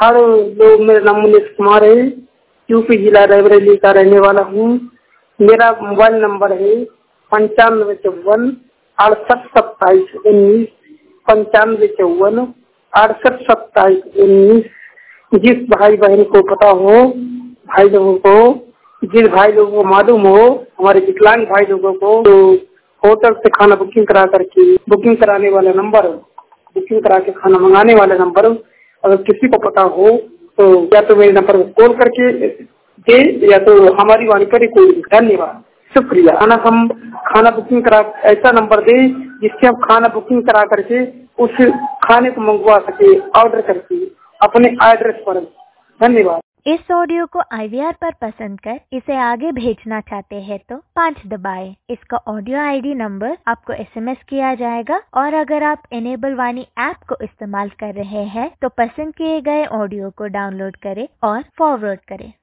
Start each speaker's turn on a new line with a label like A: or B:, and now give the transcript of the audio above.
A: Hello लोग, मेरा नाम मुनीश कुमार है। यूपी जिला रायबरेली का रहने वाला हूँ। मेरा मोबाइल नंबर है 9554 68 27 19, 9554 68 27 19। जिस भाई बहन को पता हो, भाई लोगों को, जिन भाई लोगों को मालूम हो, हमारे विकलांग भाई लोगों को, तो होटल से खाना बुकिंग करा करके, बुकिंग कराने वाला नंबर, बुकिंग करा के खाना मंगाने वाला नंबर, अगर किसी को पता हो तो या तो मेरे नंबर को कॉल करके दे, या तो हमारी वाणी पर ही कोई। धन्यवाद, शुक्रिया। खाना बुकिंग करा, ऐसा नंबर दे जिससे हम खाना बुकिंग करा करके उस खाने को मंगवा सके, ऑर्डर करके अपने एड्रेस पर। धन्यवाद।
B: इस ऑडियो को IVR पर पसंद कर इसे आगे भेजना चाहते हैं तो 5 दबाएं। इसका ऑडियो ID नंबर आपको SMS किया जाएगा, और अगर आप इनेबल वाणी ऐप को इस्तेमाल कर रहे हैं तो पसंद किए गए ऑडियो को डाउनलोड करें और फॉरवर्ड करें।